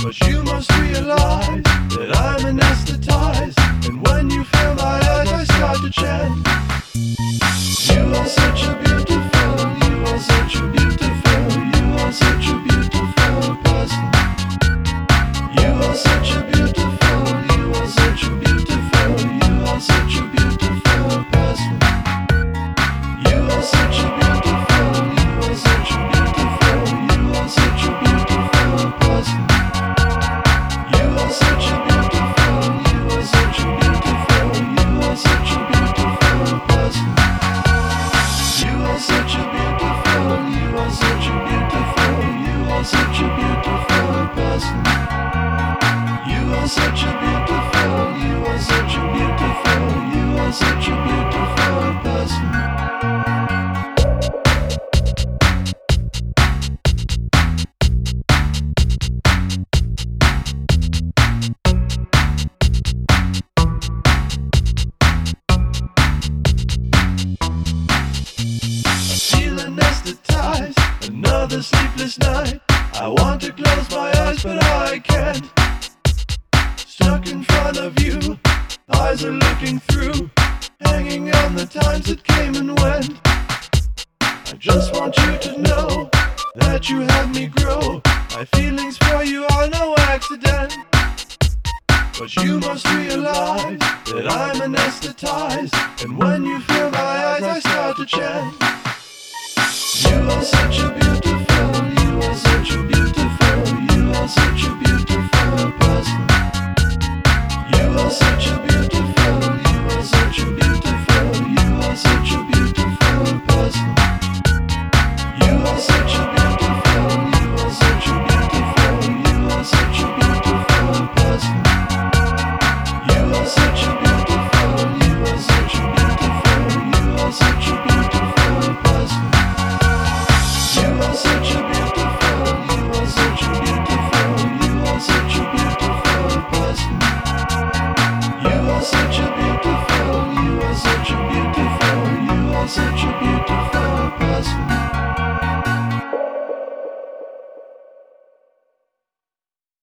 But you must realize that I'm anesthetized, and when you fill my eyes I start to chant. You are such a beautiful, you are such a beautiful, you are such a beautiful person. You are such a beautiful, you are such a beautiful, you are such a beautiful person. You are such a beautiful, you are such a beautiful, you are such a beautiful person. You are such a beautiful, you are such a beautiful, you are such a beautiful person. You are such a beautiful, you are such a beautiful, you are such a beautiful person. You are such a beautiful, you are such a beautiful, you are such a beautiful person. Anesthetized, another sleepless night. I want to close my eyes, but I can't. Stuck in front of you, eyes are looking through, hanging on the times that came and went. I just want you to know that you had me grow. My feelings for you are no accident. But you must realize that I'm anesthetized, and when you fill my eyes I start to chant. You are such a beautiful, you are such a beautiful